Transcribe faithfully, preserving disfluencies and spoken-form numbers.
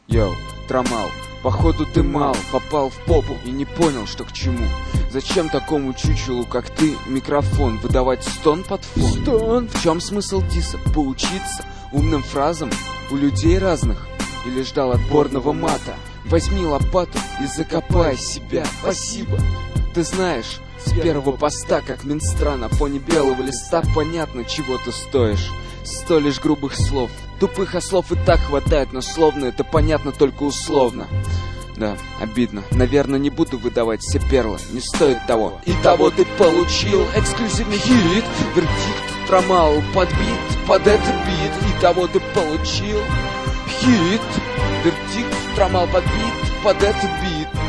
Йоу, Трамал, походу ты мал попал в попу и не понял, что к чему. Зачем такому чучелу, как ты, микрофон выдавать стон под фон? Стон? В чем смысл диса? Поучиться умным фразам у людей разных? Или ждал отборного мата? Возьми лопату и закопай себя. Спасибо. Ты знаешь, с первого поста, как Минстра на фоне белого листа, понятно, чего ты стоишь. Сто лишь грубых слов. Тупых ослов и так хватает, но словно это понятно только условно. Да, обидно. Наверное, не буду выдавать все перлы. Не стоит того. Итого ты получил эксклюзивный хит. Вердикт Трамал подбит под этот бит. Итого ты получил хит. Вердикт Трамал подбит под этот бит.